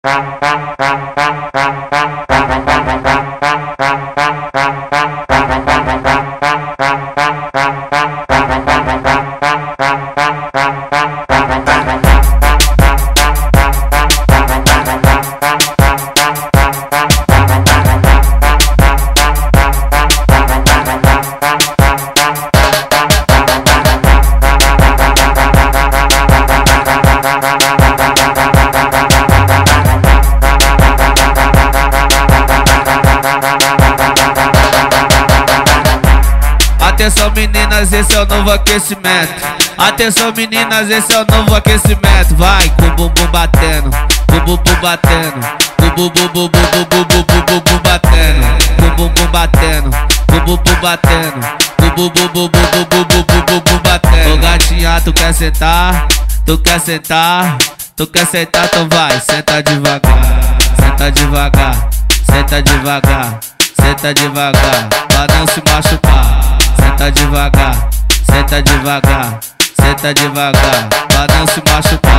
Atenção meninas, esse é o novo aquecimento. Atenção meninas, esse é o novo aquecimento. Vai com o bumbum batendo, com o bumbum batendo, com o bumbum bumbum batendo, com o bumbum batendo, com o bumbum batendo, com o bumbum bumbum batendo. Ô gatinha, tu quer sentar? Tu quer sentar? Tu quer sentar? Então vai, senta devagar, senta devagar, senta devagar, senta devagar, pra não se machucar. Senta devagar, senta devagar, senta devagar, pra não se machucar.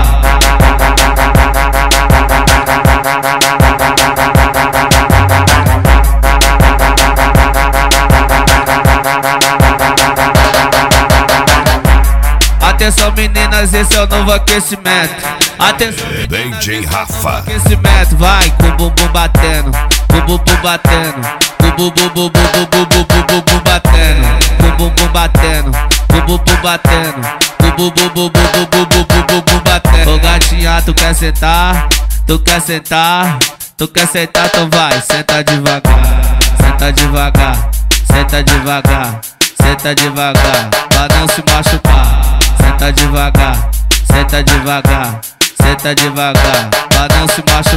Atenção meninas, esse é o novo aquecimento. Atenção meninas, DJ Rafa. Aquecimento, vai com o bumbum batendo, com o bumbum batendo, com o bumbum batendo, com o bumbum batendo, com o bumbum batendo, com o bumbum batendo. Ô gatinha, tu quer sentar? Tu quer sentar? Tu quer sentar? Então vai, senta devagar, senta devagar, senta devagar, senta devagar, pra não se machucar. Senta devagar, senta devagar, senta devagar, pra não se machucar.